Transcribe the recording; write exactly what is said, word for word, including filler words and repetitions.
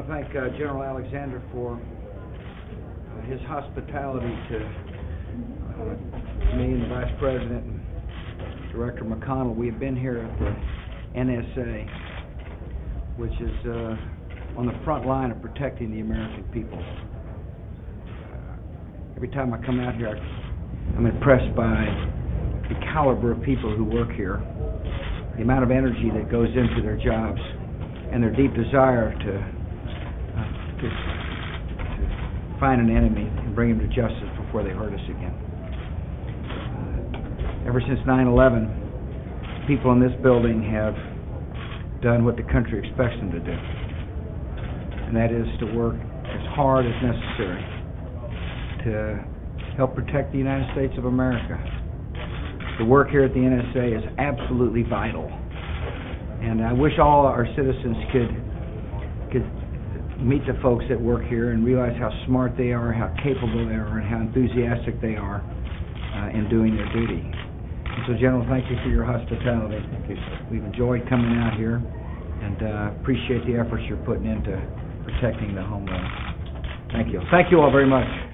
thank uh, General Alexander for uh, his hospitality to uh, me and the Vice President and Director McConnell. We have been here at the N S A, which is uh, on the front line of protecting the American people. Uh, every time I come out here, I, I'm impressed by the caliber of people who work here, the amount of energy that goes into their jobs, and their deep desire to, uh, to, to find an enemy and bring him to justice before they hurt us again. Uh, ever since nine eleven, people in this building have done what the country expects them to do, and that is to work as hard as necessary to help protect the United States of America. The work here at the N S A is absolutely vital. And I wish all our citizens could could meet the folks that work here and realize how smart they are, how capable they are, and how enthusiastic they are uh, in doing their duty. And so, General, thank you for your hospitality. We've enjoyed coming out here, and uh, appreciate the efforts you're putting into protecting the homeland. Thank you. Thank you all very much.